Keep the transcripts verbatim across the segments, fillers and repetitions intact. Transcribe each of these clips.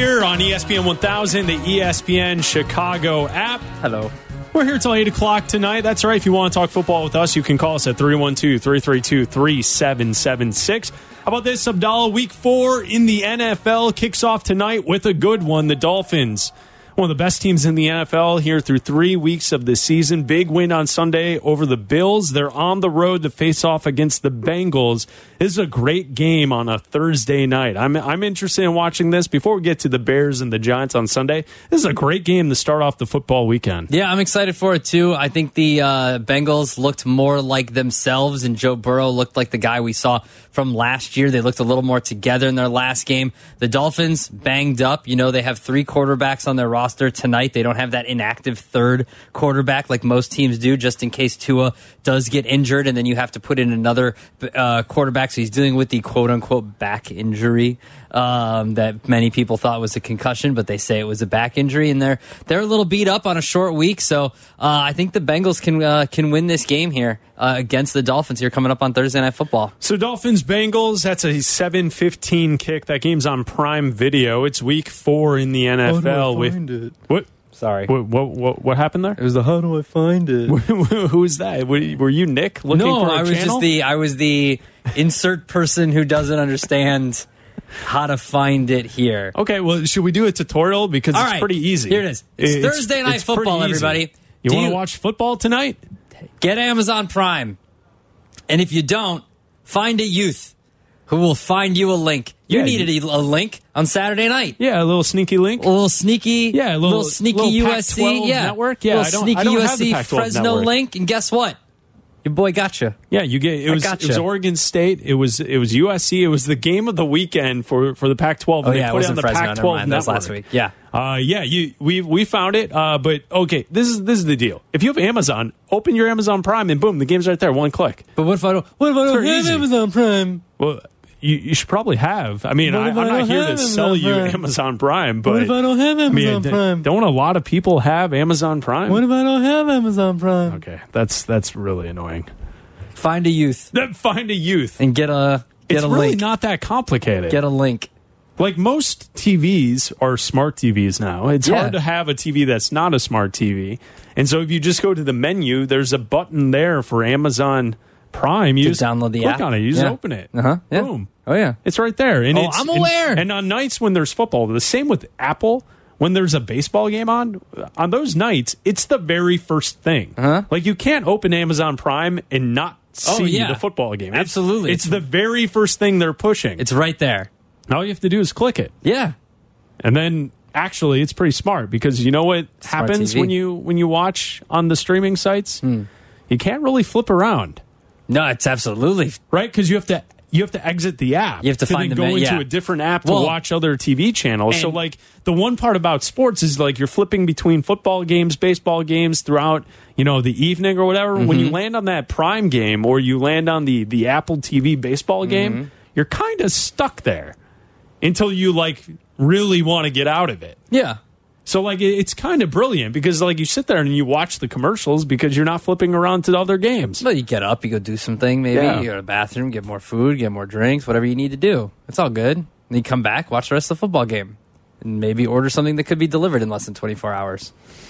here on E S P N one thousand, the E S P N Chicago app. Hello. We're here till eight o'clock tonight. That's right. If you want to talk football with us, you can call us at three one two, three three two, three seven seven six. How about this, Abdallah? Week four in the N F L kicks off tonight with a good one. The Dolphins, one of the best teams in the N F L here through three weeks of the season. Big win on Sunday over the Bills. They're on the road to face off against the Bengals. This is a great game on a Thursday night. I'm I'm interested in watching this. Before we get to the Bears and the Giants on Sunday, this is a great game to start off the football weekend. Yeah, I'm excited for it too. I think the uh, Bengals looked more like themselves, and Joe Burrow looked like the guy we saw from last year. They looked a little more together in their last game. The Dolphins banged up. You know, they have three quarterbacks on their roster tonight. They don't have that inactive third quarterback like most teams do, just in case Tua does get injured, and then you have to put in another uh, quarterback. So he's dealing with the quote-unquote back injury um, that many people thought was a concussion, but they say it was a back injury, and they're they're a little beat up on a short week. So uh, I think the Bengals can uh, can win this game here uh, against the Dolphins here coming up on Thursday Night Football. So Dolphins Bengals, that's a seven fifteen kick. That game's on Prime Video. It's week four in the N F L. How do I find with it? what? Sorry. What, what what what happened there? It was the how do I find it? Who is that? Were you, were you Nick looking No, for a I was channel? just the I was the insert person who doesn't understand how to find it here. Okay, well, should we do a tutorial? Because All it's right, pretty easy. here it is. It's Thursday Night it's pretty Football, easy. everybody. You Do want to you- watch football tonight? Get Amazon Prime. And if you don't, find a youth who will find you a link. You Yeah, needed a, a link on Saturday night. Yeah, a little sneaky link. A little sneaky, Yeah, a little- sneaky little U S C, Pac twelve yeah, network. Yeah, little I don't- sneaky I don't have U S the C Pac twelve Fresno network. link, and guess what? Your boy got you. Yeah, you get it I was gotcha. it was Oregon State. It was it was U S C. It was the game of the weekend for, for the Pac twelve. Oh and yeah, they it put it on wasn't the Fresno. Pac Never twelve mind. That was network. last week. Yeah. Uh, yeah, you we we found it. Uh, but okay, this is this is the deal. If you have Amazon, open your Amazon Prime and boom, the game's right there, one click. But what if I don't? What if I It's don't very have easy. Amazon Prime? Well, you, you should probably have. I mean, What I, if I'm I not don't here to have sell Amazon you Prime? Amazon Prime, but What if I don't have I mean, Amazon d- Prime? don't a lot of people have Amazon Prime? What if I don't have Amazon Prime? Okay, that's that's really annoying. Find a youth Then find a youth. and get a get It's a really link. not that complicated. Get a link. Like most T Vs are smart T Vs now. It's Yeah. hard to have a T V that's not a smart T V. And so if you just go to the menu, there's a button there for Amazon Prime. You To just download the click app. on it. You just Yeah. open it. Uh-huh. Yeah. Boom. Oh yeah. It's right there. And Oh, it's, I'm and- aware. And, on nights when there's football, the same with Apple. When there's a baseball game on, on those nights, it's the very first thing. Uh-huh. Like you can't open Amazon Prime and not Oh, see yeah. the football game. It's- Absolutely. It's, the very first thing they're pushing. It's right there. All you have to do is click it. Yeah. And then actually it's pretty smart because you know what Smart happens T V. when you when you watch on the streaming sites? You can't really flip around, No, it's absolutely. right? Because you have to you have to exit the app. You have to find then the go men- into yeah. a different app to Well, watch other T V channels. So and- like the one part about sports is like you're flipping between football games, baseball games throughout, you know, the evening or whatever. When Mm-hmm. you land on that Prime game or you land on the the Apple T V baseball game, Mm-hmm. you're kind of stuck there until you like really want to get out of it. Yeah. So, like, it- it's kind of brilliant because, like, you sit there and you watch the commercials because you're not flipping around to other games. Well, you get up, you go do something, maybe Yeah. you go to the bathroom, get more food, get more drinks, whatever you need to do. It's all good. And you come back, watch the rest of the football game, and maybe order something that could be delivered in less than twenty-four hours.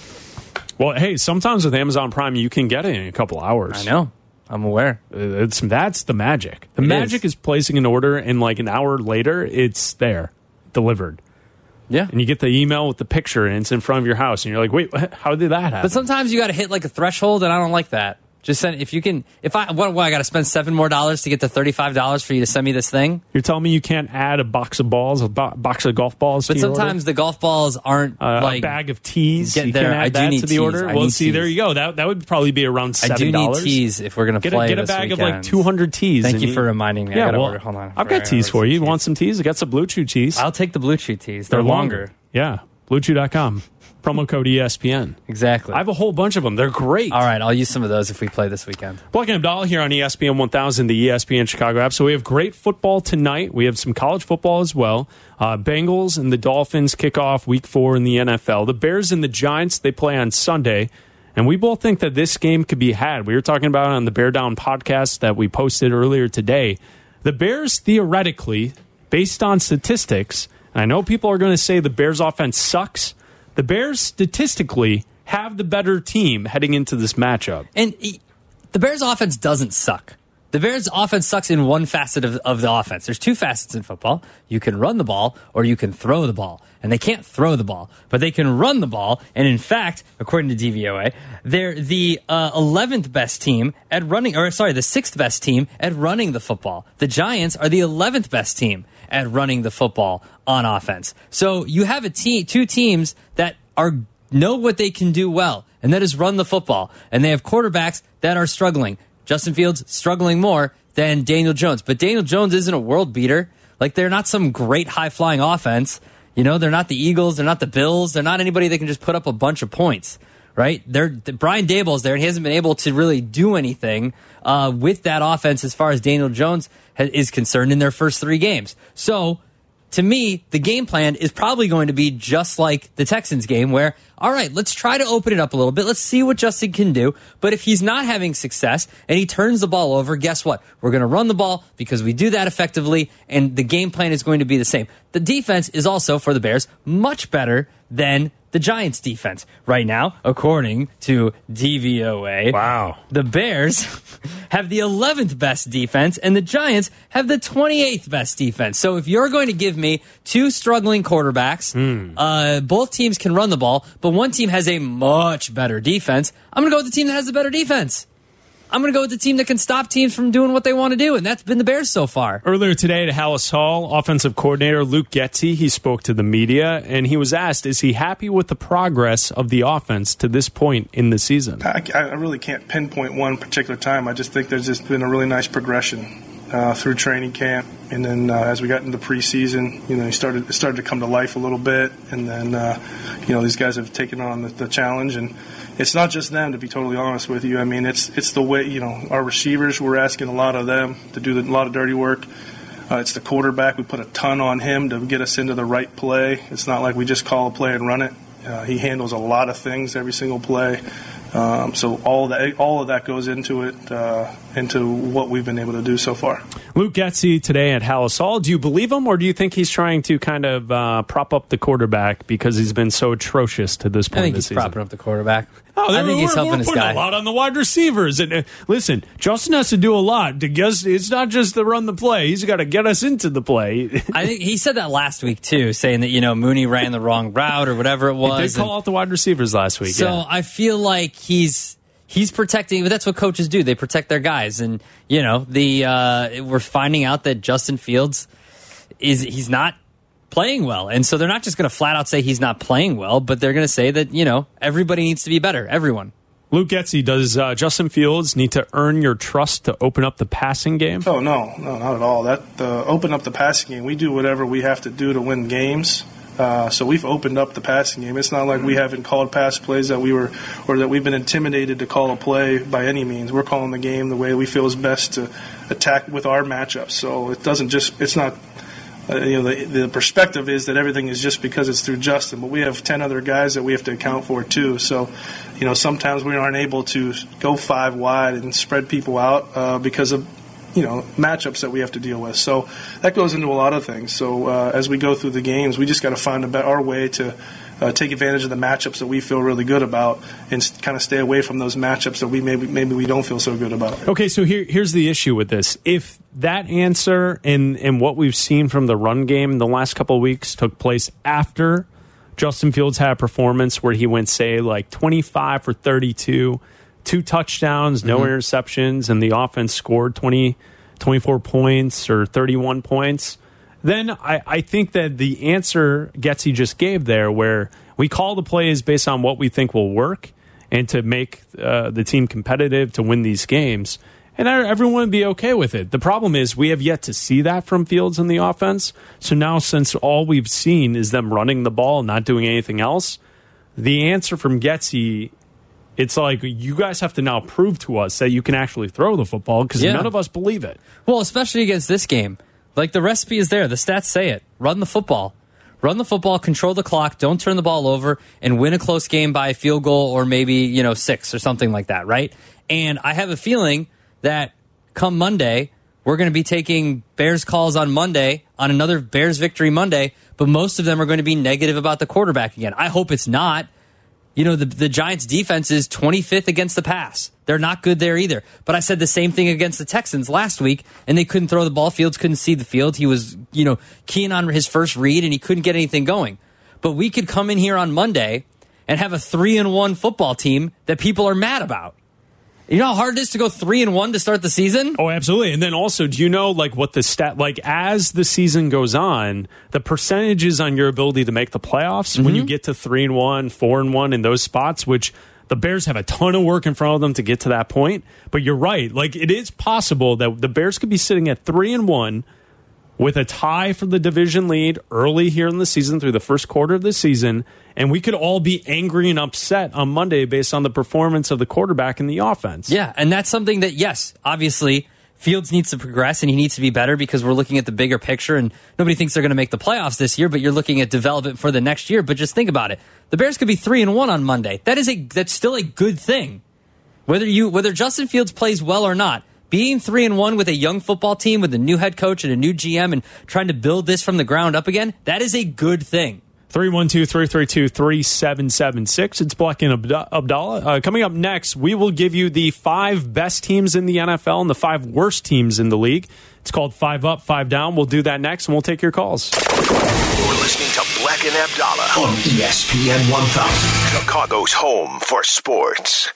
Well, hey, sometimes with Amazon Prime, you can get it in a couple hours. I know. I'm aware. Uh, It's, that's the magic. The It magic is. is. placing an order, and, like, an hour later, it's there, delivered. Yeah. And you get the email with the picture, and it's in front of your house, and you're like, wait, what? How did that happen? But sometimes you got to hit like a threshold, and I don't like that. Just send if you can. If I what, what I got to spend seven more dollars to get to thirty-five dollars for you to send me this thing. You're telling me you can't add a box of balls, a bo- box of golf balls But to your order? sometimes the golf balls aren't Uh, like a bag of teas. Get You there. can't add I do that need to the teas. order. I Well, need see, there teas. you go. That that would probably be around I seven do dollars. need teas if we're gonna Get play. a, get a this bag weekend. of like two hundred teas. Thank and you for reminding me. I Yeah, gotta well, order. Hold on. I've got teas for you. You Teas. want some teas? I got some Blue Chew teas. I'll take the Blue Chew teas. They're, longer. Yeah, blue chew dot com. Promo code E S P N. Exactly. I have a whole bunch of them. They're great. All right, I'll use some of those if we play this weekend. Black and Abdallah here on E S P N one thousand, the E S P N Chicago app. So we have great football tonight. We have some college football as well. Uh, Bengals and the Dolphins kick off week four in the N F L. The Bears and the Giants, they play on Sunday. And we both think that this game could be had. We were talking about it on the Bear Down podcast that we posted earlier today. The Bears, theoretically, based on statistics, I know people are going to say the Bears offense sucks. The Bears statistically have the better team heading into this matchup. And he, the Bears offense doesn't suck. The Bears offense sucks in one facet of, of the offense. There's two facets in football. You can run the ball or you can throw the ball. And they can't throw the ball, but they can run the ball. And in fact, according to D V O A, they're the uh, eleventh best team at running, or sorry, the sixth best team at running the football. The Giants are the eleventh best team at running the football on offense. So you have a team, two teams that are know what they can do well, and that is run the football. And they have quarterbacks that are struggling. Justin Fields struggling more than Daniel Jones. But Daniel Jones isn't a world beater. Like, they're not some great high-flying offense. You know, they're not the Eagles. They're not the Bills. They're not anybody that can just put up a bunch of points, right? They're, the, Brian Daboll's there, and he hasn't been able to really do anything uh, with that offense as far as Daniel Jones ha- is concerned in their first three games. So, to me, the game plan is probably going to be just like the Texans game where, all right, let's try to open it up a little bit. Let's see what Justin can do. But if he's not having success and he turns the ball over, guess what? We're going to run the ball because we do that effectively, and the game plan is going to be the same. The defense is also, for the Bears, much better than the Giants' defense. Right now, according to D V O A, wow, the Bears have the eleventh best defense, and the Giants have the twenty-eighth best defense. So if you're going to give me two struggling quarterbacks, mm. uh, both teams can run the ball, but one team has a much better defense, I'm going to go with the team that has the better defense. I'm going to go with the team that can stop teams from doing what they want to do, and that's been the Bears so far. Earlier today at Hallis Hall, offensive coordinator Luke Getsy, he spoke to the media, and he was asked, is he happy with the progress of the offense to this point in the season? I, I really can't pinpoint one particular time. I just think there's just been a really nice progression uh, through training camp, and then uh, as we got into preseason, you know, it started, it started to come to life a little bit, and then, uh, you know, these guys have taken on the, the challenge, and it's not just them, to be totally honest with you. I mean, it's it's the way, you know, our receivers, we're asking a lot of them to do the, a lot of dirty work. Uh, it's the quarterback. We put a ton on him to get us into the right play. It's not like we just call a play and run it. Uh, he handles a lot of things every single play. Um, so all that, all of that goes into it, uh, into what we've been able to do so far. Luke Getsy today at Hallis Hall. Do you believe him, or do you think he's trying to kind of uh, prop up the quarterback because he's been so atrocious to this point? I think this he's season? propping up the quarterback. Oh, I think he's helping we're his putting guy. a lot on the wide receivers. And uh, listen, Justin has to do a lot to guess. It's not just to run the play; he's got to get us into the play. I think he said that last week too, saying that, you know, Mooney ran the wrong route or whatever it was. He did call and, out the wide receivers last week. So yeah. I feel like he's he's protecting. But that's what coaches do; they protect their guys. And you know, the uh, we're finding out that Justin Fields is he's not playing well, and so they're not just going to flat out say he's not playing well, but they're going to say that, you know, everybody needs to be better. Everyone. Luke Getsy, does uh, Justin Fields need to earn your trust to open up the passing game? Oh no, no, not at all. That uh, open up the passing game. We do whatever we have to do to win games. Uh, so we've opened up the passing game. It's not like we haven't called pass plays that we were, or that we've been intimidated to call a play by any means. We're calling the game the way we feel is best to attack with our matchups. So it doesn't just. It's not. Uh, you know, the, the perspective is that everything is just because it's through Justin, but we have ten other guys that we have to account for too. So, you know, sometimes we aren't able to go five wide and spread people out uh, because of, you know, matchups that we have to deal with. So that goes into a lot of things. So uh, as we go through the games, we just got to find a better, our way to uh, take advantage of the matchups that we feel really good about and kind of stay away from those matchups that we maybe maybe we don't feel so good about. Okay, so here here's the issue with this. If that answer and, and what we've seen from the run game in the last couple of weeks took place after Justin Fields had a performance where he went, say, like twenty-five for thirty-two, two touchdowns, no mm-hmm. interceptions, and the offense scored twenty, twenty-four points or thirty-one points, then I, I think that the answer Getsy just gave there, where we call the plays based on what we think will work and to make uh, the team competitive to win these games, and everyone would be okay with it. The problem is we have yet to see that from Fields in the offense. So now, since all we've seen is them running the ball and not doing anything else, the answer from Getsy, it's like, you guys have to now prove to us that you can actually throw the football, because yeah. none of us believe it. Well, especially against this game. Like, the recipe is there. The stats say it. Run the football. Run the football, control the clock, don't turn the ball over, and win a close game by a field goal or maybe, you know, six or something like that, right? And I have a feeling that come Monday, We're going to be taking Bears calls on Monday, on another Bears Victory Monday, but most of them are going to be negative about the quarterback again. I hope it's not. You know, the, the Giants' defense is twenty-fifth against the pass. They're not good there either. But I said the same thing against the Texans last week, and they couldn't throw the ball. Fields couldn't see the field. He was, you know, keen on his first read, and he couldn't get anything going. But we could come in here on Monday and have a three and one football team that people are mad about. You know how hard it is to go three and one to start the season? Oh, absolutely. And then also, do you know like what the stat like as the season goes on, the percentages on your ability to make the playoffs mm-hmm. when you get to three and one, four and one in those spots, which the Bears have a ton of work in front of them to get to that point. But you're right. Like it is possible that the Bears could be sitting at three and one with a tie for the division lead early here in the season through the first quarter of the season. And we could all be angry and upset on Monday based on the performance of the quarterback in the offense. Yeah, and that's something that, yes, obviously, Fields needs to progress and he needs to be better because we're looking at the bigger picture and nobody thinks they're going to make the playoffs this year, but you're looking at development for the next year. But just think about it. The Bears could be three and one on Monday. That is a that's still a good thing. Whether you whether Justin Fields plays well or not, being three and one with a young football team with a new head coach and a new G M and trying to build this from the ground up again, that is a good thing. three one two, three three two, three seven seven six. It's Bleck and Abd- Abdallah. Uh, coming up next, we will give you the five best teams in the N F L and the five worst teams in the league. It's called Five Up, Five Down. We'll do that next, and we'll take your calls. You're listening to Bleck and Abdallah on E S P N one thousand, Chicago's home for sports.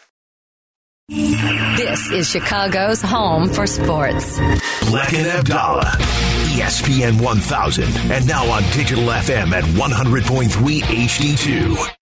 This is Chicago's home for sports. Bleck and Abdallah, E S P N one thousand, and now on digital F M at one hundred point three H D two.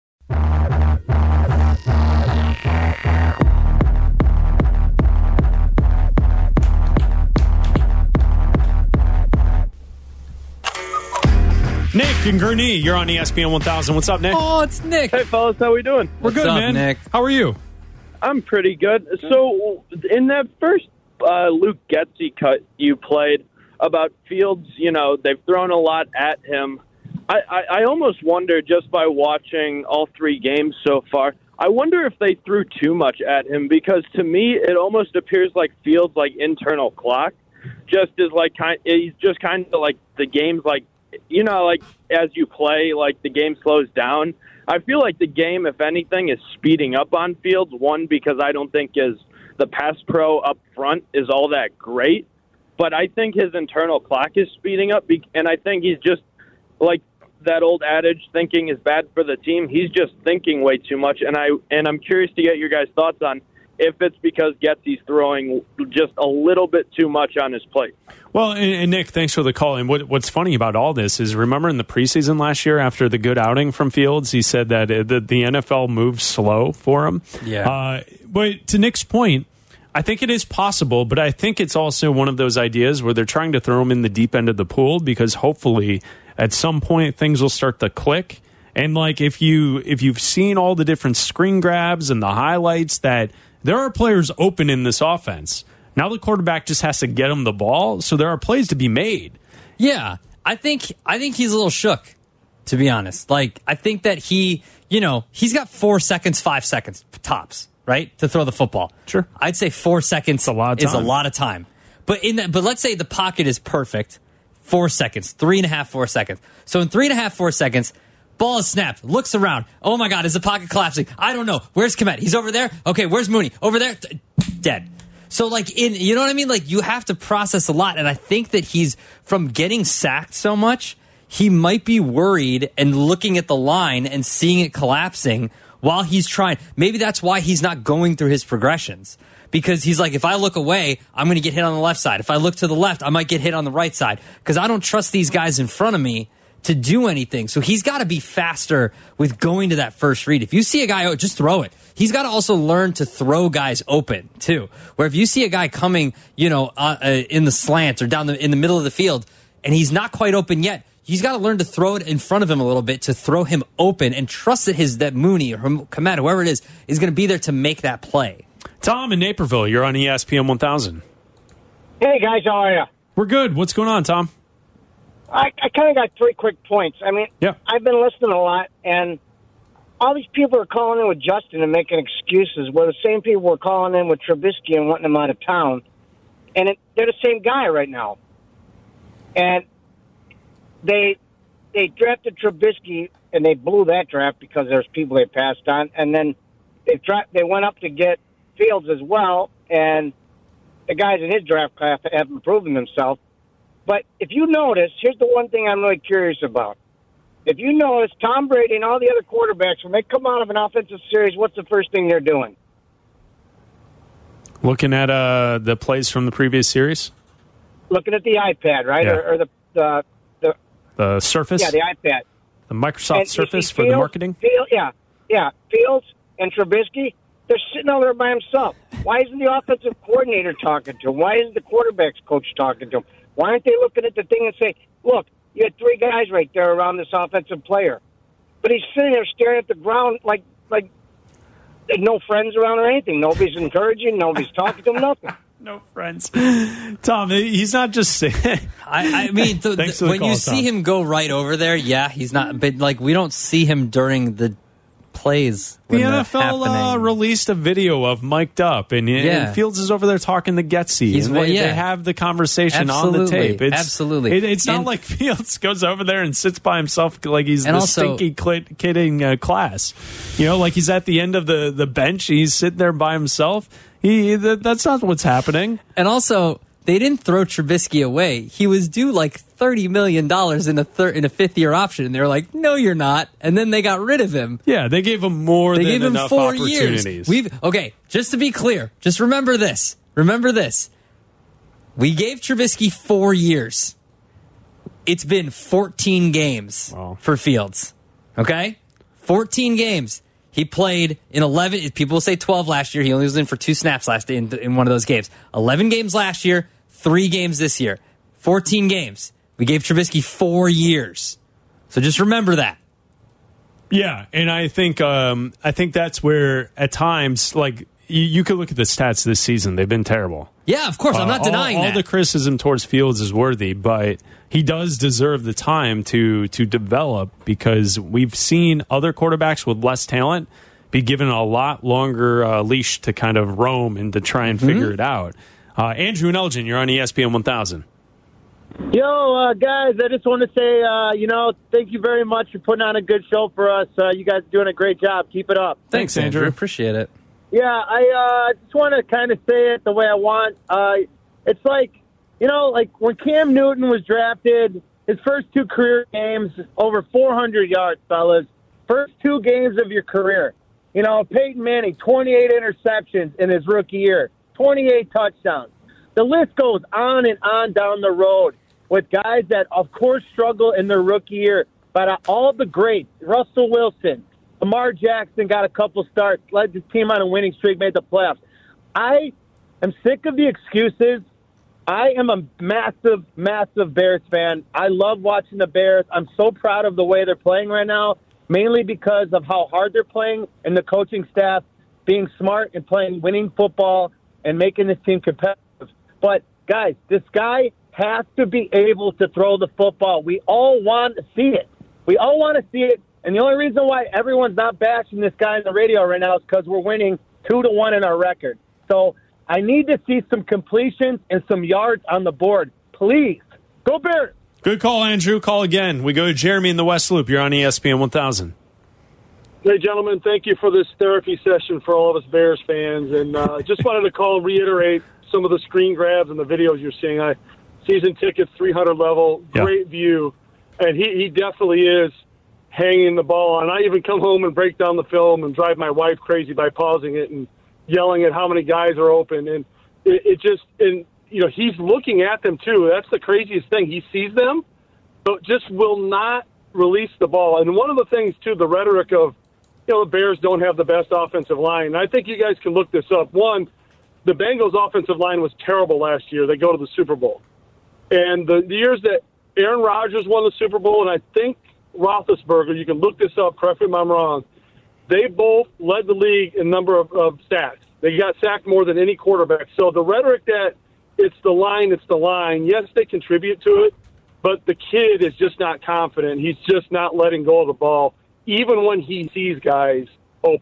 Nick and Gurney, you're on E S P N one thousand. What's up, Nick? Oh, it's Nick. Hey, fellas, how we doing? We're good, up, man. Nick? How are you? I'm pretty good. So, in that first uh, Luke Getsy cut you played about Fields, you know, they've thrown a lot at him. I, I, I almost wonder, just by watching all three games so far, I wonder if they threw too much at him, because to me, it almost appears like Fields' like internal clock just is like kind. He's just kind of like the game's like, you know, like as you play, like the game slows down. I feel like the game, if anything, is speeding up on Fields. One, because I don't think his the pass pro up front is all that great, but I think his internal clock is speeding up, and I think he's just like that old adage, thinking is bad for the team. He's just thinking way too much, and I and I'm curious to get your guys' thoughts on if it's because Getsy's throwing just a little bit too much on his plate. Well, and, and Nick, thanks for the call. And what, what's funny about all this is, remember in the preseason last year, after the good outing from Fields, he said that uh, the, the N F L moved slow for him. Yeah. Uh, but to Nick's point, I think it is possible, but I think it's also one of those ideas where they're trying to throw him in the deep end of the pool, because hopefully at some point things will start to click. And like if you if you've seen all the different screen grabs and the highlights, that there are players open in this offense. Now the quarterback just has to get him the ball, so there are plays to be made. Yeah, I think I think he's a little shook, to be honest. Like, I think that he, you know, he's got four seconds, five seconds tops, right, to throw the football. Sure, I'd say four seconds a lot of is a time. lot of time. But in that, but let's say the pocket is perfect, four seconds, three and a half, four seconds. So in three and a half, four seconds, ball is snapped, looks around. Oh my God, is the pocket collapsing? I don't know. Where's Kmet? He's over there. Okay, where's Mooney? Over there. Dead. So, like, in, you know what I mean? Like, you have to process a lot. And I think that he's, from getting sacked so much, he might be worried and looking at the line and seeing it collapsing while he's trying. Maybe that's why he's not going through his progressions. Because he's like, if I look away, I'm going to get hit on the left side. If I look to the left, I might get hit on the right side. Because I don't trust these guys in front of me to do anything. So he's got to be faster with going to that first read. If you see a guy, just throw it. He's got to also learn to throw guys open too. Where if you see a guy coming, you know, uh, uh, in the slant or down the in the middle of the field, and he's not quite open yet, he's got to learn to throw it in front of him a little bit to throw him open, and trust that his that Mooney or Kmet, whoever it is, is going to be there to make that play. Tom in Naperville, you're on E S P N one thousand. Hey guys, how are you? We're good. What's going on, Tom? I, I kind of got three quick points. I mean, yeah. I've been listening a lot, and all these people are calling in with Justin and making excuses. Well, the same people were calling in with Trubisky and wanting him out of town. and it, they're the same guy right now. And they they drafted Trubisky, and they blew that draft because there's people they passed on. And then they dra- they went up to get Fields as well, and the guys in his draft class haven't proven themselves. But if you notice, here's the one thing I'm really curious about. If you notice, Tom Brady and all the other quarterbacks, when they come out of an offensive series, what's the first thing they're doing? Looking at uh, the plays from the previous series? Looking at the iPad, right? Yeah. Or, or the, the the The Surface? Yeah, the iPad. The Microsoft And Surface see for the Fields- marketing? Field, yeah, yeah. Fields and Trubisky, they're sitting over there by himself. Why isn't the offensive coordinator talking to him? Why isn't the quarterback's coach talking to him? Why aren't they looking at the thing and say, look, you had three guys right there around this offensive player. But he's sitting there staring at the ground like like there's no friends around or anything. Nobody's encouraging. Nobody's talking to him, nothing. No friends. Tom, he's not just saying. I, I mean, the, Thanks the, for the when call, you see Tom. him go right over there, yeah, he's not. But like, we don't see him during the plays. The when N they're F L uh, happening. released a video of mic'd up, and, Yeah. and Fields is over there talking to Getsy. He's- and they, well, yeah. they have the conversation on the Absolutely. tape. It's, Absolutely. It, it's not And- like Fields goes over there and sits by himself like he's And the also- stinky kid, kid in uh, class. You know, like he's at the end of the, the bench. He's sitting there by himself. He that, That's not what's happening. And also, they didn't throw Trubisky away. He was due like thirty million dollars in a thir- in a fifth year option, and they were like, "No, you're not." And then they got rid of him. Yeah, they gave him more They than gave him enough four opportunities. years. We've okay. Just to be clear, just remember this. Remember this. We gave Trubisky four years. It's been fourteen games Wow. for Fields. Okay, fourteen games. He played in eleven. People will say twelve last year. He only was in for two snaps last in, in one of those games. eleven games last year. Three games this year. fourteen games. We gave Trubisky four years. So just remember that. Yeah, and I think um, I think that's where at times, like you, you could look at the stats this season; they've been terrible. Yeah, of course. I'm not Uh, denying all, that. all the criticism towards Fields is worthy, but he does deserve the time to to develop because we've seen other quarterbacks with less talent be given a lot longer uh, leash to kind of roam and to try and figure Mm-hmm. it out. Uh, Andrew and Elgin, you're on E S P N one thousand. Yo, uh, guys, I just want to say, uh, you know, thank you very much for putting on a good show for us. Uh, you guys are doing a great job. Keep it up. Thanks, Andrew. Appreciate it. Yeah, I uh, just want to kind of say it the way I want. Uh, it's like, you know, like when Cam Newton was drafted, his first two career games, over four hundred yards, fellas. First two games of your career. You know, Peyton Manning, twenty-eight interceptions in his rookie year, twenty-eight touchdowns. The list goes on and on down the road with guys that, of course, struggle in their rookie year. But uh, all the greats, Russell Wilson, Lamar Jackson got a couple starts, led the team on a winning streak, made the playoffs. I am sick of the excuses. I am a massive, massive Bears fan. I love watching the Bears. I'm so proud of the way they're playing right now, mainly because of how hard they're playing and the coaching staff being smart and playing winning football and making this team competitive. But, guys, this guy has to be able to throw the football. We all want to see it. We all want to see it. And the only reason why everyone's not bashing this guy on the radio right now is because we're winning two to one in our record. So I need to see some completions and some yards on the board. Please. Go Bears. Good call, Andrew. Call again. We go to Jeremy in the West Loop. You're on E S P N one thousand. Hey, gentlemen, thank you for this therapy session for all of us Bears fans. And uh, just wanted to call and reiterate some of the screen grabs and the videos you're seeing. I season tickets, three hundred level, great yeah. view. And he, he definitely is hanging the ball on. I even come home and break down the film and drive my wife crazy by pausing it and yelling at how many guys are open. And it, it just, and you know, he's looking at them too. That's the craziest thing. He sees them, but just will not release the ball. And one of the things too, the rhetoric of, you know, the Bears don't have the best offensive line. And I think you guys can look this up. One, the Bengals' offensive line was terrible last year. They go to the Super Bowl. And the, the years that Aaron Rodgers won the Super Bowl, and I think Roethlisberger, you can look this up, correct me if I'm wrong, they both led the league in number of, of sacks. They got sacked more than any quarterback. So the rhetoric that it's the line, it's the line, yes, they contribute to it, but the kid is just not confident. He's just not letting go of the ball, even when he sees guys open.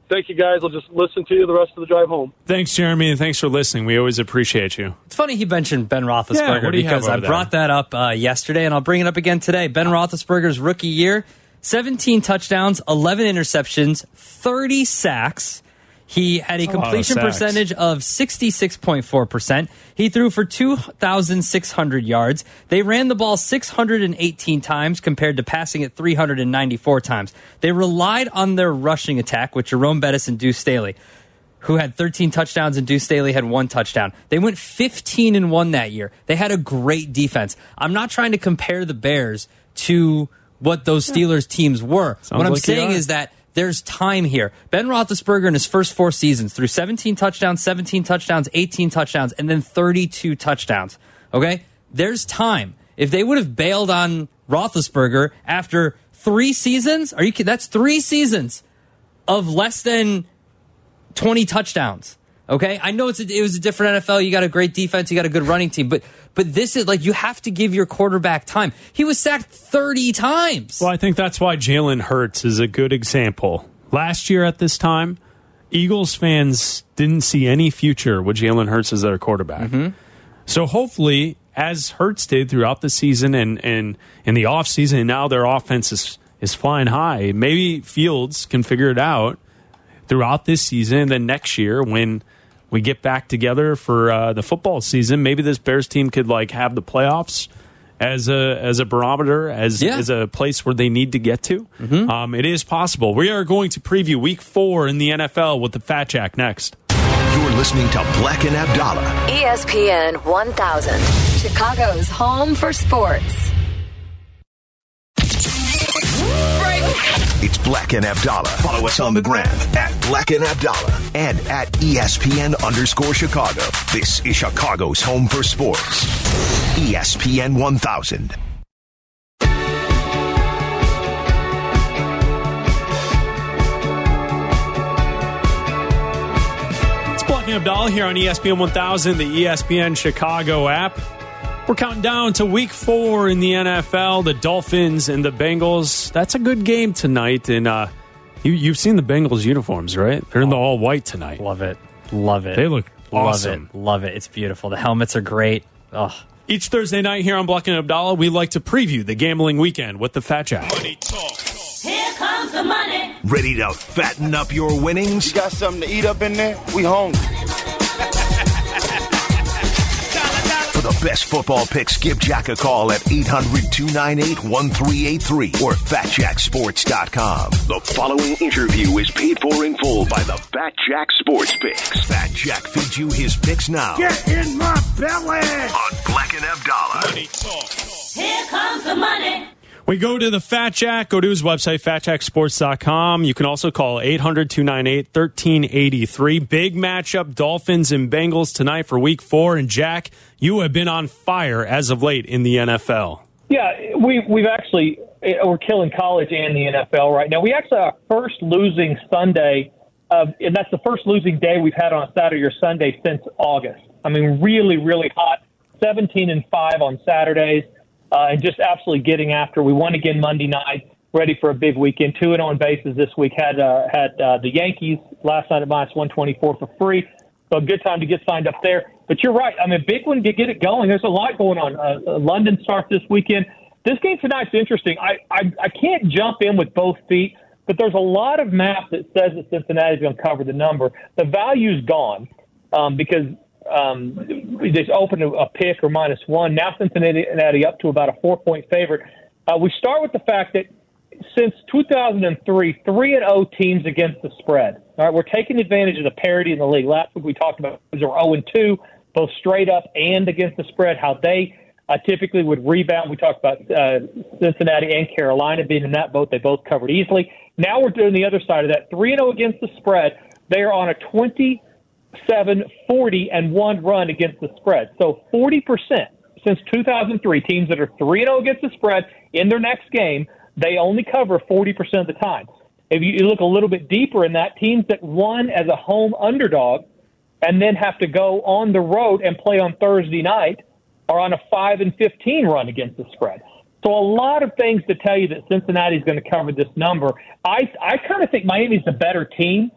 Thank you, guys. I'll just listen to you the rest of the drive home. Thanks, Jeremy, and thanks for listening. We always appreciate you. It's funny he mentioned Ben Roethlisberger Yeah, what do you have because I over there? brought that up uh, yesterday, and I'll bring it up again today. Ben Roethlisberger's rookie year, seventeen touchdowns, eleven interceptions, thirty sacks. He had a That's a lot of completion sacks. percentage of sixty-six point four percent. He threw for two thousand six hundred yards. They ran the ball six hundred eighteen times compared to passing it three hundred ninety-four times. They relied on their rushing attack with Jerome Bettis and Deuce Staley, who had thirteen touchdowns, and Deuce Staley had one touchdown. They went fifteen and one that year. They had a great defense. I'm not trying to compare the Bears to what those Steelers teams were. Sounds what I'm like you saying are. is that there's time here. Ben Roethlisberger in his first four seasons threw seventeen touchdowns, seventeen touchdowns, eighteen touchdowns, and then thirty-two touchdowns. Okay? There's time. If they would have bailed on Roethlisberger after three seasons, are you kidding? That's three seasons of less than twenty touchdowns. Okay, I know it's a, it was a different N F L. You got a great defense, you got a good running team, but but this is like you have to give your quarterback time. He was sacked thirty times. Well, I think that's why Jalen Hurts is a good example. Last year at this time, Eagles fans didn't see any future with Jalen Hurts as their quarterback. Mm-hmm. So hopefully, as Hurts did throughout the season and, and in the offseason, and now their offense is, is flying high, maybe Fields can figure it out throughout this season, and then next year when we get back together for uh, the football season, maybe this Bears team could like have the playoffs as a as a barometer, as Yeah. as a place where they need to get to. Mm-hmm. Um, it is possible. We are going to preview Week Four in the N F L with the Fat Jack next. You're listening to Black and Abdallah. E S P N one thousand, Chicago's home for sports. It's Black and Abdallah. Follow us on the gram at Black and Abdallah and at E S P N underscore Chicago. This is Chicago's home for sports. E S P N one thousand. It's Black and Abdallah here on E S P N one thousand, the E S P N Chicago app. We're counting down to Week Four in the N F L. The Dolphins and the Bengals. That's a good game tonight. And uh, you, you've seen the Bengals uniforms, right? They're in the all white tonight. Love it. Love it. They look Love awesome. it. Love it. It's beautiful. The helmets are great. Oh. Each Thursday night here on Black and Abdallah, we like to preview the gambling weekend with the Fat Jack. Here comes the money. Ready to fatten up your winnings? You got something to eat up in there? We hungry. For the best football picks, give Jack a call at eight hundred, two nine eight, one three eight three or fat jack sports dot com. The following interview is paid for in full by the Fat Jack Sports Picks. Fat Jack feeds you his picks now. Get in my belly! On Black and Abdallah. Here comes the money. We go to the Fat Jack. Go to his website, fat jack sports dot com. You can also call eight hundred, two nine eight, one three eight three. Big matchup, Dolphins and Bengals tonight for Week Four. And Jack, you have been on fire as of late in the N F L. Yeah, we, we've actually, we're killing college and the N F L right now. We actually our first losing Sunday, uh, and that's the first losing day we've had on a Saturday or Sunday since August. I mean, really, really hot. seventeen and five on Saturdays. Uh, and just absolutely getting after. We won again Monday night, ready for a big weekend. Two and on bases this week. Had uh, had uh, the Yankees last night at minus one twenty-four for free. So a good time to get signed up there. But you're right. I mean, big one to get it going. There's a lot going on. Uh, uh, London starts this weekend. This game tonight's interesting. I, I I can't jump in with both feet, but there's a lot of math that says that Cincinnati's going to cover the number. The value's gone um, because um, they just opened a, a pick or minus one. Now Cincinnati up to about a four-point favorite. Uh, we start with the fact that since two thousand three, three and oh teams against the spread. All right, we're taking advantage of the parity in the league. Last week we talked about they were oh and two, both straight up and against the spread, how they uh, typically would rebound. We talked about uh, Cincinnati and Carolina being in that boat. They both covered easily. Now we're doing the other side of that. three and oh against the spread. They are on a twenty-seven, forty, and one run against the spread. So forty percent since two thousand three, teams that are three and oh against the spread in their next game, they only cover forty percent of the time. If you look a little bit deeper in that, teams that won as a home underdog and then have to go on the road and play on Thursday night are on a five and fifteen run against the spread. So a lot of things to tell you that Cincinnati is going to cover this number. I I kind of think Miami's the better team,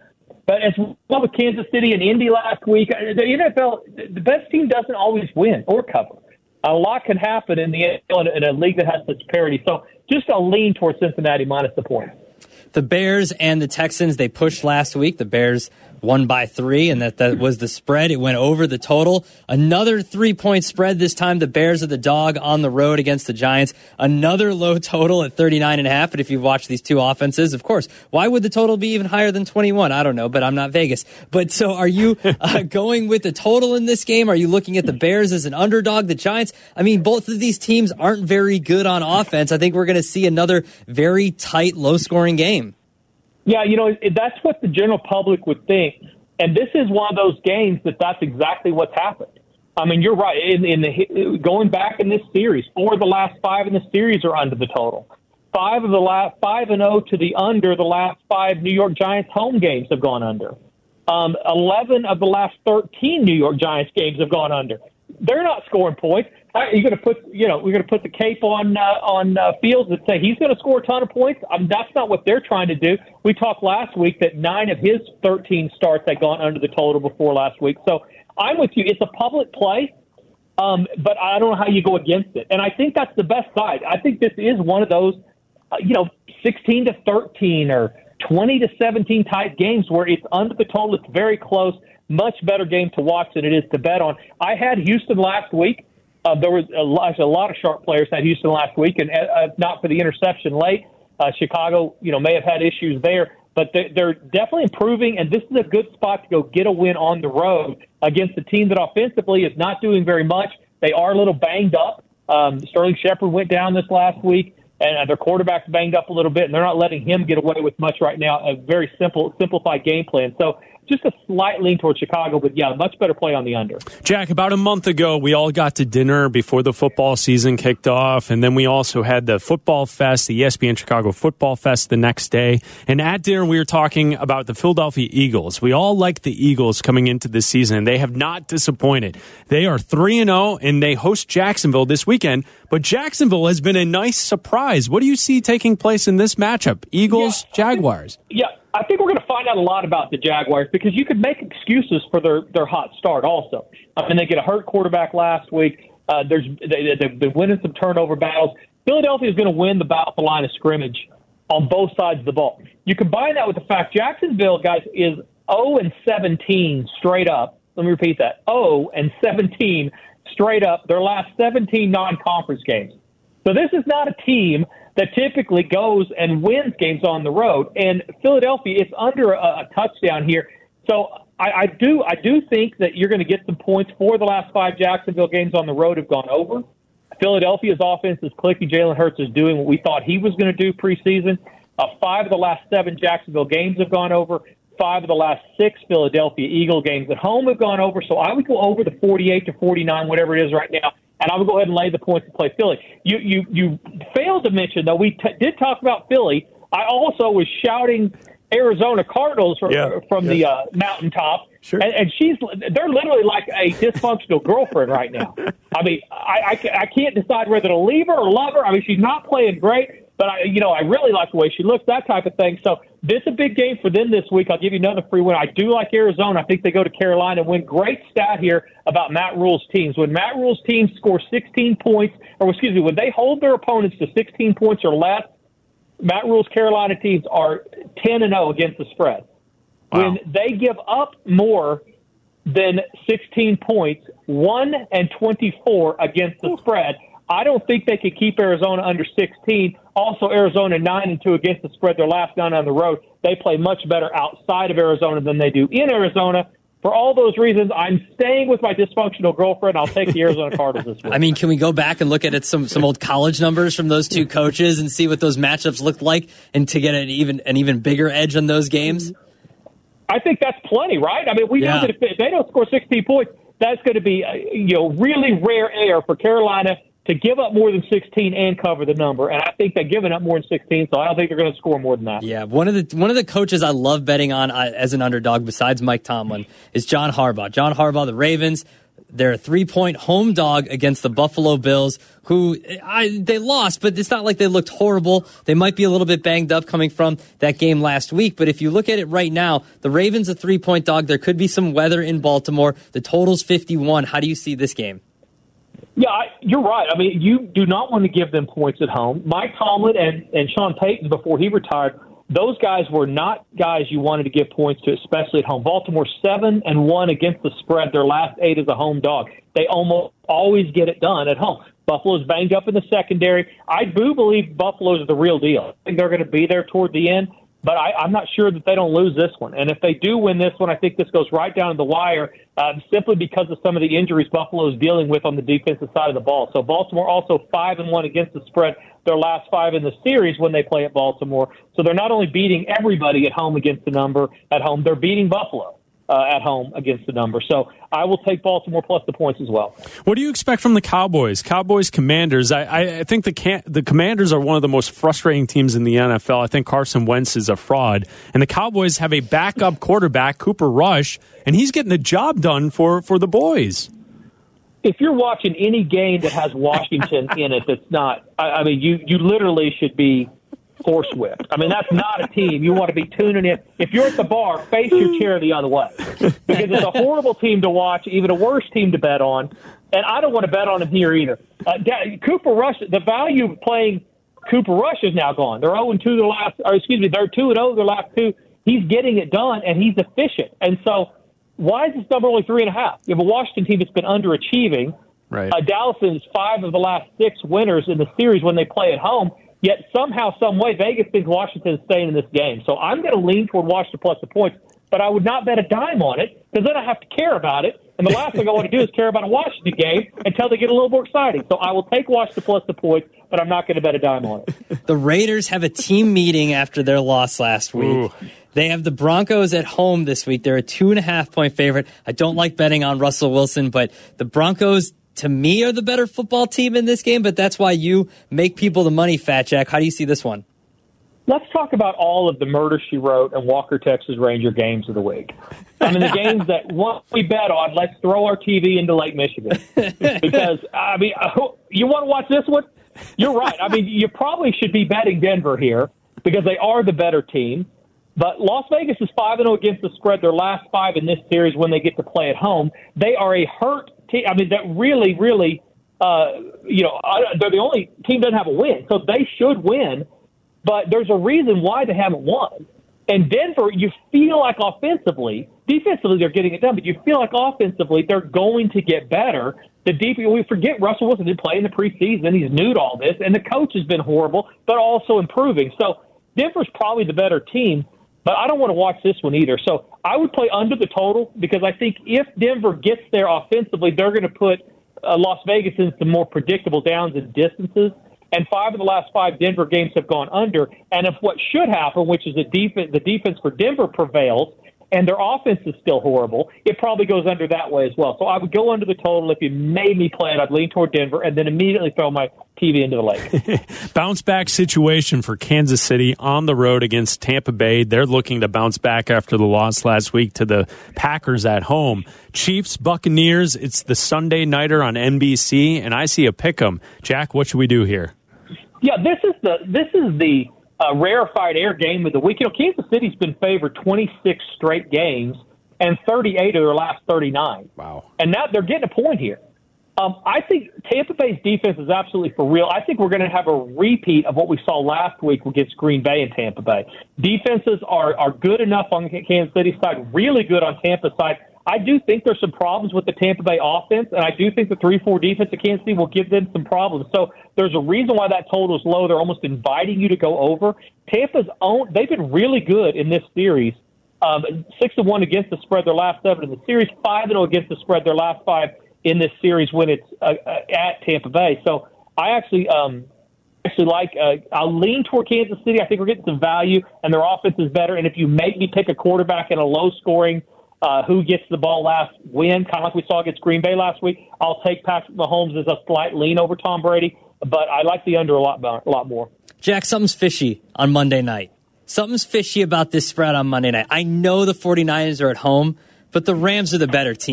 But as well with Kansas City and Indy last week, the N F L, the best team doesn't always win or cover. A lot can happen in the N F L in a league that has such parity. So just a lean towards Cincinnati minus the point. The Bears and the Texans, they pushed last week. The Bears won by three, and that, that was the spread. It went over the total. Another three-point spread this time. The Bears are the dog on the road against the Giants. Another low total at thirty-nine and a half. But if you've watched these two offenses, of course, why would the total be even higher than twenty-one? I don't know, but I'm not Vegas. But so are you uh, going with the total in this game? Are you looking at the Bears as an underdog? The Giants, I mean, both of these teams aren't very good on offense. I think we're going to see another very tight, low-scoring game. Yeah, you know, that's what the general public would think. And this is one of those games that that's exactly what's happened. I mean, you're right. In, in the going back in this series, four of the last five in the series are under the total. Five of the last five and zero to the under. The last five New York Giants home games have gone under. Um, Eleven of the last thirteen New York Giants games have gone under. They're not scoring points. You're going to put, you know, we're going to put the cape on uh, on uh, Fields and say he's going to score a ton of points. I mean, that's not what they're trying to do. We talked last week that nine of his thirteen starts had gone under the total before last week. So I'm with you. It's a public play, um, but I don't know how you go against it. And I think that's the best side. I think this is one of those, uh, you know, sixteen to thirteen or twenty to seventeen type games where it's under the total. It's very close. Much better game to watch than it is to bet on. I had Houston last week. Uh, there was a lot, a lot of sharp players had Houston last week, and uh, not for the interception late. Uh, Chicago, you know, may have had issues there, but they're, they're definitely improving, and this is a good spot to go get a win on the road against a team that offensively is not doing very much. They are a little banged up. Um, Sterling Shepard went down this last week, and uh, their quarterback's banged up a little bit, and they're not letting him get away with much right now. A very simple, simplified game plan. So just a slight lean towards Chicago, but yeah, much better play on the under. Jack, about a month ago, we all got to dinner before the football season kicked off, and then we also had the Football Fest, the E S P N Chicago Football Fest the next day. And at dinner, we were talking about the Philadelphia Eagles. We all like the Eagles coming into this season, and they have not disappointed. They are three and oh, and they host Jacksonville this weekend, but Jacksonville has been a nice surprise. What do you see taking place in this matchup? Eagles, yeah, Jaguars. Yeah. I think we're going to find out a lot about the Jaguars because you could make excuses for their, their hot start also. I mean, they get a hurt quarterback last week. Uh, there's they, they've been winning some turnover battles. Philadelphia is going to win the battle for line of scrimmage on both sides of the ball. You combine that with the fact Jacksonville, guys, is oh and seventeen straight up. Let me repeat that. oh and seventeen straight up their last seventeen non-conference games. So this is not a team that typically goes and wins games on the road. And Philadelphia is under a, a touchdown here. So I, I do I do think that you're going to get some points. Four of the last five Jacksonville games on the road have gone over. Philadelphia's offense is clicking. Jalen Hurts is doing what we thought he was going to do preseason. Uh, five of the last seven Jacksonville games have gone over. Five of the last six Philadelphia Eagle games at home have gone over. So I would go over the forty-eight to forty-nine, whatever it is right now. And I would go ahead and lay the points to play Philly. You you you failed to mention, though, we t- did talk about Philly. I also was shouting Arizona Cardinals from, yeah, from yeah. the uh, mountaintop. Sure. And, and she's they're literally like a dysfunctional girlfriend right now. I mean, I, I, I can't decide whether to leave her or love her. I mean, she's not playing great, but, I you know, I really like the way she looks, that type of thing. So this is a big game for them this week. I'll give you another free win. I do like Arizona. I think they go to Carolina and win. Great stat here about Matt Rule's teams. When Matt Rule's teams score sixteen points, or excuse me, when they hold their opponents to sixteen points or less, Matt Rule's Carolina teams are ten and oh against the spread. Wow. When they give up more than sixteen points, one and twenty-four against the spread. I don't think they could keep Arizona under sixteen. Also, Arizona nine and two against the spread. Their last nine on the road. They play much better outside of Arizona than they do in Arizona. For all those reasons, I'm staying with my dysfunctional girlfriend. I'll take the Arizona Cardinals this week. I mean, can we go back and look at it, some some old college numbers from those two coaches and see what those matchups looked like, and to get an even an even bigger edge on those games? I think that's plenty, right? I mean, we yeah. know that if they don't score sixteen points, that's going to be uh, you know really rare air for Carolina to give up more than sixteen and cover the number. And I think they're giving up more than sixteen, so I don't think they're going to score more than that. Yeah, one of the one of the coaches I love betting on uh, as an underdog besides Mike Tomlin is John Harbaugh. John Harbaugh, the Ravens, They're a three-point home dog against the Buffalo Bills, who I, they lost, but it's not like they looked horrible. They might be a little bit banged up coming from that game last week, but if you look at it right now, the Ravens a three-point dog. There could be some weather in Baltimore. The total's fifty-one. How do you see this game? Yeah, I, you're right. I mean, you do not want to give them points at home. Mike Tomlin and, and Sean Payton, before he retired, those guys were not guys you wanted to give points to, especially at home. Baltimore seven and one against the spread. Their last eight as a home dog. They almost always get it done at home. Buffalo's banged up in the secondary. I do believe Buffalo's the real deal. I think they're going to be there toward the end, but I, I'm not sure that they don't lose this one. And if they do win this one, I think this goes right down to the wire, uh, simply because of some of the injuries Buffalo's dealing with on the defensive side of the ball. So Baltimore also five and one against the spread. Their last five in the series when they play at Baltimore. So they're not only beating everybody at home against the number at home, they're beating Buffalo uh, at home against the number. So I will take Baltimore plus the points as well. What do you expect from the Cowboys? Cowboys Commanders. I, I, I think the can, the Commanders are one of the most frustrating teams in the N F L. I think Carson Wentz is a fraud. And the Cowboys have a backup quarterback, Cooper Rush, and he's getting the job done for, for the boys. If you're watching any game that has Washington in it, that's not, I, I mean, you, you literally should be horsewhipped. I mean, that's not a team you want to be tuning in. If you're at the bar, face your chair the other way. Because it's a horrible team to watch, even a worse team to bet on. And I don't want to bet on him here either. Uh, Cooper Rush, the value of playing Cooper Rush is now gone. They're oh and two their last, or excuse me, they're two and oh their last two. He's getting it done, and he's efficient. And so, why is this number only three and a half? You have a Washington team that's been underachieving. Right. Uh, Dallas is five of the last six winners in the series when they play at home. Yet somehow, some way, Vegas thinks Washington is staying in this game. So I'm going to lean toward Washington plus the points, but I would not bet a dime on it because then I have to care about it. And the last thing I want to do is care about a Washington game until they get a little more exciting. So I will take Washington plus the points, but I'm not going to bet a dime on it. The Raiders have a team meeting after their loss last week. Ooh. They have the Broncos at home this week. They're a two and a half point favorite. I don't like betting on Russell Wilson, but the Broncos, to me, are the better football team in this game, but that's why you make people the money, Fat Jack. How do you see this one? Let's talk about all of the Murder, She Wrote and Walker, Texas Ranger games of the week. I mean, the games that once we bet on, let's throw our T V into Lake Michigan. Because, I mean, you want to watch this one? You're right. I mean, you probably should be betting Denver here because they are the better team. But Las Vegas is five and oh against the spread. Their last five in this series when they get to play at home. They are a hurt team. I mean, that really, really, uh, you know, they're the only team that doesn't have a win. So they should win. But there's a reason why they haven't won. And Denver, you feel like offensively, defensively they're getting it done, but you feel like offensively they're going to get better. The deep, we forget Russell Wilson did play in the preseason. He's new to all this. And the coach has been horrible, but also improving. So Denver's probably the better team. But I don't want to watch this one either. So I would play under the total because I think if Denver gets there offensively, they're going to put uh, Las Vegas in some more predictable downs and distances. And five of the last five Denver games have gone under. And if what should happen, which is the defense, the defense for Denver prevails, and their offense is still horrible, it probably goes under that way as well. So I would go under the total. If you made me play it, I'd lean toward Denver and then immediately throw my T V into the lake. Bounce back situation for Kansas City on the road against Tampa Bay. They're looking to bounce back after the loss last week to the Packers at home. Chiefs, Buccaneers, it's the Sunday nighter on N B C, and I see a pick'em. Jack, what should we do here? Yeah, this is the this is the uh, rarefied air game of the week. You know, Kansas City's been favored twenty-six straight games and thirty-eight of their last thirty-nine. Wow. And now they're getting a point here. Um, I think Tampa Bay's defense is absolutely for real. I think we're going to have a repeat of what we saw last week against Green Bay and Tampa Bay. Defenses are, are good enough on Kansas City's side, really good on Tampa's side. I do think there's some problems with the Tampa Bay offense, and I do think the three four defense of Kansas City will give them some problems. So there's a reason why that total is low. They're almost inviting you to go over. Tampa's own, they've been really good in this series. Um, six to one against the spread their last seven in the series, five and zero against the spread their last five in this series when it's uh, uh, at Tampa Bay. So I actually um, actually like. Uh, I'll lean toward Kansas City. I think we're getting some value, and their offense is better. And if you make me pick a quarterback in a low scoring. Uh, who gets the ball last win, kind of like we saw against Green Bay last week. I'll take Patrick Mahomes as a slight lean over Tom Brady, but I like the under a lot, a lot more. Jack, something's fishy on Monday night. Something's fishy about this spread on Monday night. I know the 49ers are at home, but the Rams are the better team.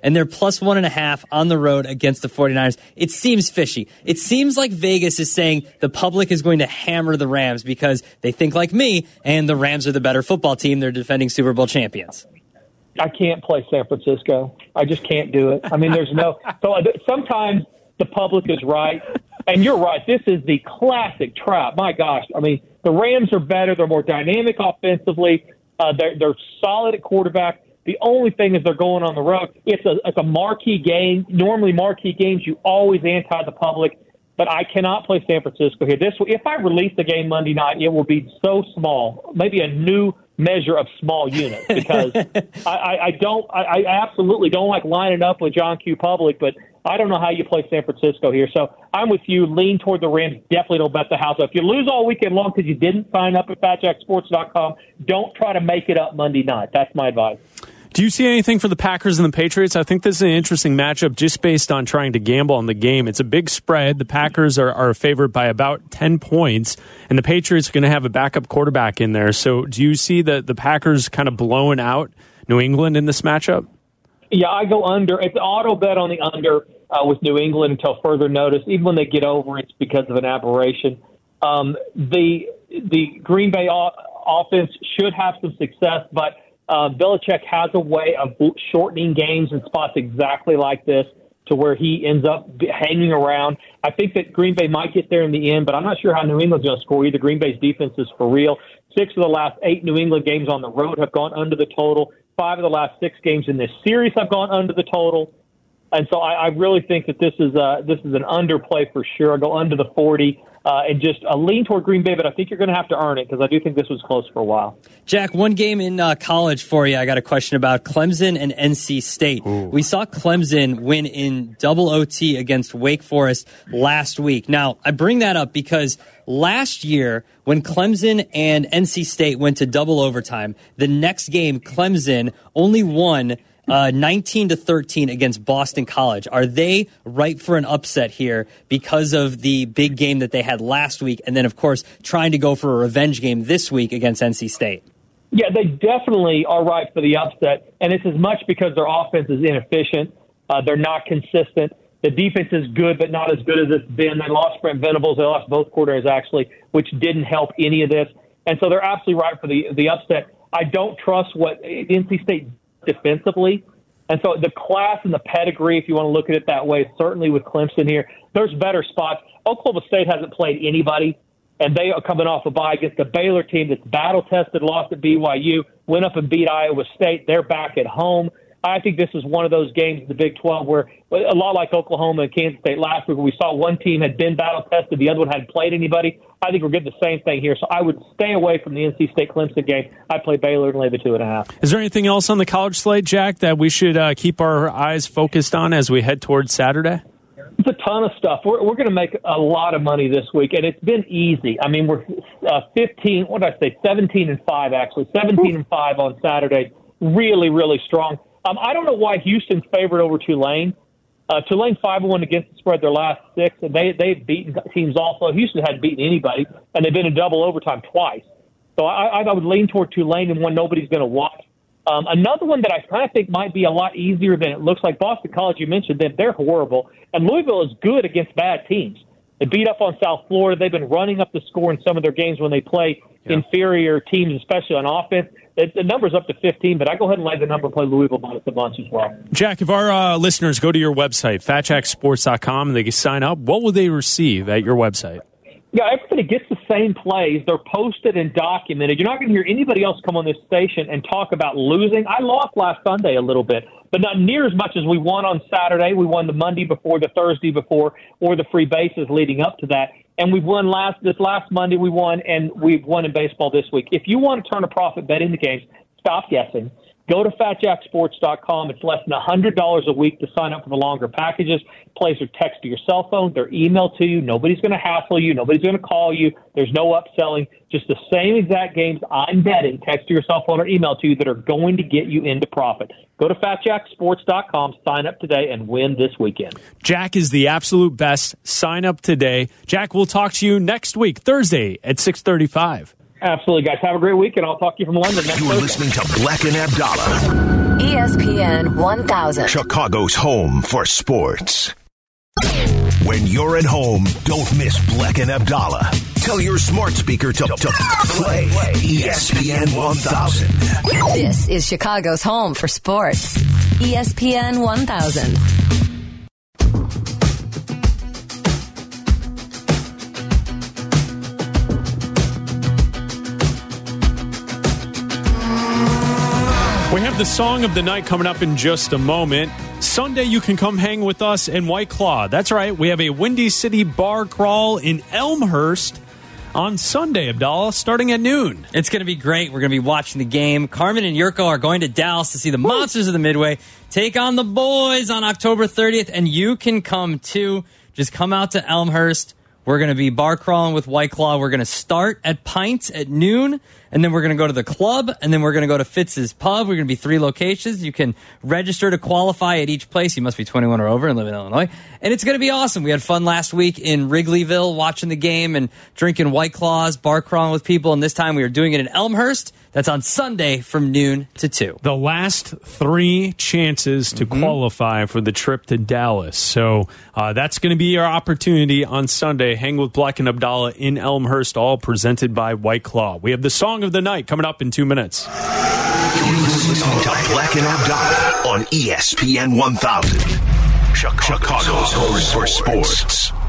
and they're plus one and a half on the road against the 49ers. It seems fishy. It seems like Vegas is saying the public is going to hammer the Rams because they think like me, and the Rams are the better football team. They're defending Super Bowl champions. I can't play San Francisco. I just can't do it. I mean, there's no – so sometimes the public is right, and you're right. This is the classic trap. My gosh. I mean, the Rams are better. They're more dynamic offensively. Uh, they're, they're solid at quarterback. The only thing is they're going on the road. It's a, it's a marquee game. Normally marquee games, you always anti the public. But I cannot play San Francisco here. This, if I release the game Monday night, it will be so small, maybe a new measure of small units, because I, I, I don't, I, I absolutely don't like lining up with John Q. Public, but I don't know how you play San Francisco here. So I'm with you. Lean toward the Rams. Definitely don't bet the house. If you lose all weekend long because you didn't sign up at fat jack sports dot com, don't try to make it up Monday night. That's my advice. Do you see anything for the Packers and the Patriots? I think this is an interesting matchup just based on trying to gamble on the game. It's a big spread. The Packers are, are favored by about ten points, and the Patriots are going to have a backup quarterback in there. So do you see the, the Packers kind of blowing out New England in this matchup? Yeah, I go under. It's auto bet on the under uh, with New England until further notice. Even when they get over, it's because of an aberration. Um, the the Green Bay o- offense should have some success, but Uh, Belichick has a way of shortening games in spots exactly like this to where he ends up hanging around. I think that Green Bay might get there in the end, but I'm not sure how New England's going to score either. Green Bay's defense is for real. Six of the last eight New England games on the road have gone under the total. Five of the last six games in this series have gone under the total. And so I, I really think that this is uh, this is an underplay for sure. I go under the forty uh, and just a lean toward Green Bay, but I think you're going to have to earn it because I do think this was close for a while. Jack, one game in uh, college for you. I got a question about Clemson and N C State. Ooh. We saw Clemson win in double O T against Wake Forest last week. Now, I bring that up because last year when Clemson and N C State went to double overtime, the next game Clemson only won Uh, nineteen to thirteen against Boston College. Are they ripe for an upset here because of the big game that they had last week, and then, of course, trying to go for a revenge game this week against N C State? Yeah, they definitely are ripe for the upset, and it's as much because their offense is inefficient. Uh, they're not consistent. The defense is good, but not as good as it's been. They lost Brent Venables. They lost both quarters, actually, which didn't help any of this. And so they're absolutely ripe for the, the upset. I don't trust what N C State defensively. And so the class and the pedigree, if you want to look at it that way, certainly with Clemson here, there's better spots. Oklahoma State hasn't played anybody, and they are coming off a bye against the Baylor team that's battle-tested, lost at B Y U, went up and beat Iowa State. They're back at home. I think this is one of those games in the Big twelve where, a lot like Oklahoma and Kansas State last week, where we saw one team had been battle-tested, the other one hadn't played anybody. I think we're getting the same thing here. So I would stay away from the N C State-Clemson game. I'd play Baylor and lay the two and a half. Is there anything else on the college slate, Jack, that we should uh, keep our eyes focused on as we head towards Saturday? It's a ton of stuff. We're, we're going to make a lot of money this week, and it's been easy. I mean, we're uh, fifteen, what did I say, seventeen and five, actually. seventeen and five on Saturday. Really, really strong. Um, I don't know why Houston's favored over Tulane. Uh, Tulane five and one against the spread their last six, and they, they've beaten teams also. Houston hadn't beaten anybody, and they've been in double overtime twice. So I, I would lean toward Tulane and one nobody's going to watch. Um, another one that I kind of think might be a lot easier than it looks like, Boston College, you mentioned that they're horrible, and Louisville is good against bad teams. They beat up on South Florida. They've been running up the score in some of their games when they play yeah. inferior teams, especially on offense. It, the number's up to fifteen, but I go ahead and lay the number and play Louisville minus a bunch as well. Jack, if our uh, listeners go to your website, fat jack sports dot com, and they can sign up, what will they receive at your website? Yeah, everybody gets the same plays. They're posted and documented. You're not going to hear anybody else come on this station and talk about losing. I lost last Sunday a little bit, but not near as much as we won on Saturday. We won the Monday before, the Thursday before, or the free bases leading up to that. And we've won last this last Monday. We won, and we've won in baseball this week. If you want to turn a profit betting the games, stop guessing. Go to fat jack sports dot com. It's less than one hundred dollars a week to sign up for the longer packages. Plays are text to your cell phone. They're emailed to you. Nobody's going to hassle you. Nobody's going to call you. There's no upselling. Just the same exact games I'm betting, text to your cell phone or email to you, that are going to get you into profit. Go to fat jack sports dot com, sign up today, and win this weekend. Jack is the absolute best. Sign up today. Jack, we'll talk to you next week, Thursday at six thirty-five. Absolutely, guys. Have a great week, and I'll talk to you from London next You're Thursday. listening to Black and Abdallah. E S P N one thousand. Chicago's home for sports. When you're at home, don't miss Bleck and Abdallah. Tell your smart speaker to, to play E S P N one thousand. This is Chicago's home for sports. E S P N one thousand. We have the song of the night coming up in just a moment. Sunday, you can come hang with us in White Claw. That's right. We have a Windy City bar crawl in Elmhurst on Sunday, Abdallah, starting at noon. It's going to be great. We're going to be watching the game. Carmen and Yurko are going to Dallas to see the Monsters of the Midway take on the boys on October thirtieth, and you can come too. Just come out to Elmhurst. We're going to be bar crawling with White Claw. We're going to start at Pints at noon, and then we're going to go to the club, and then we're going to go to Fitz's Pub. We're going to be three locations. You can register to qualify at each place. You must be twenty-one or over and live in Illinois. And it's going to be awesome. We had fun last week in Wrigleyville watching the game and drinking White Claws, bar crawling with people, and this time we are doing it in Elmhurst. That's on Sunday from noon to two. The last three chances to mm-hmm. qualify for the trip to Dallas. So uh, that's going to be your opportunity on Sunday. Hang with Bleck and Abdallah in Elmhurst, all presented by White Claw. We have the song of the night coming up in two minutes. You're listening to Bleck and Abdallah on E S P N one thousand. Chicago's home for sports.